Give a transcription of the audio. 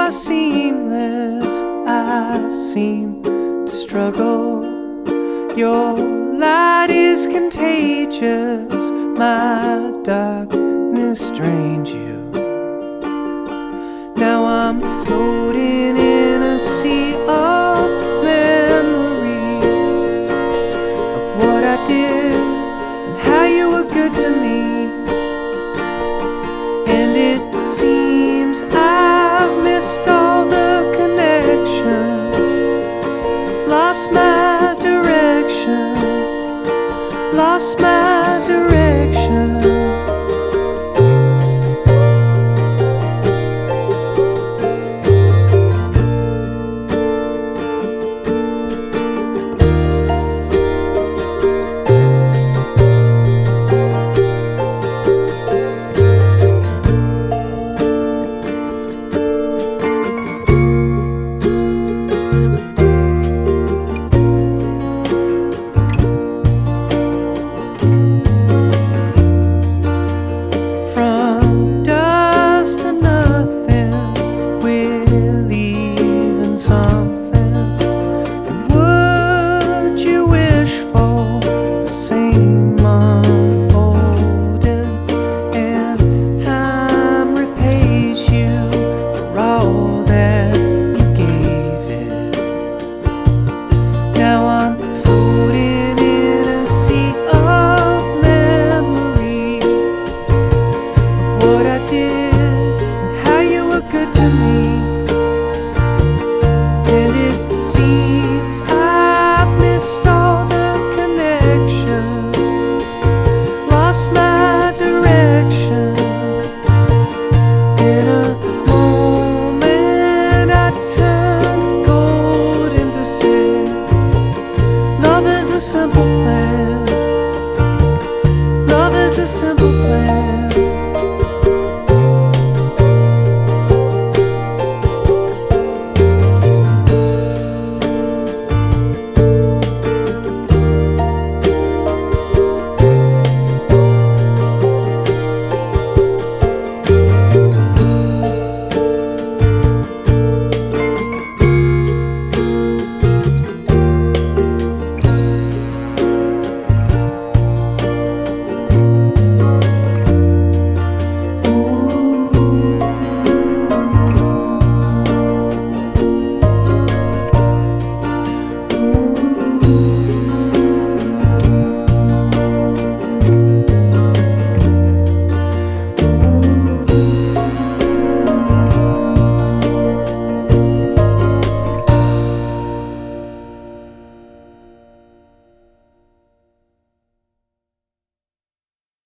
are seamless, I seem to struggle. Your light is contagious, my darkness drains you. Now I'm floating in a sea of memory of what I did and how you were good to me. And it seems I've missed all the connection, lost my direction, lost my direction. Now I'm floating in a sea of memory of what I did and how you were good to me.